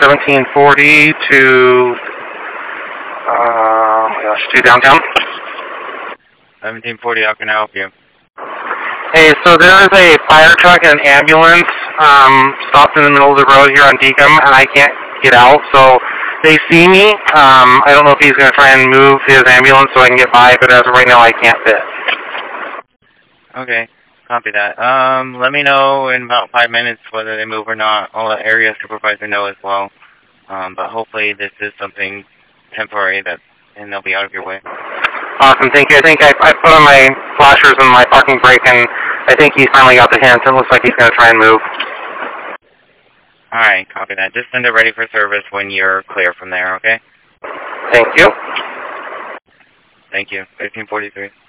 1740 to downtown. 1740, how can I help you? Hey, so there is a fire truck and an ambulance stopped in the middle of the road here on Deacom, and I can't get out, so they see me. I don't know if he's going to try and move his ambulance so I can get by, but as of right now, I can't fit. Okay, copy that. Let me know in about 5 minutes whether they move or not. I'll let area supervisor know as well. But hopefully this is something temporary and they'll be out of your way. Awesome, thank you. I think I put on my flashers and my parking brake, and I think he finally got the hint. It looks like he's going to try and move. Alright, copy that. Just send it ready for service when you're clear from there, okay? Thank you. Thank you. 1543.